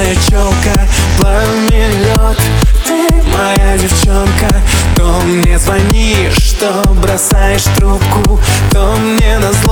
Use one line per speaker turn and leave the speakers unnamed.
черная челка, пламя, лед. Ты моя девчонка. То мне звонишь, то бросаешь трубку, то мне назло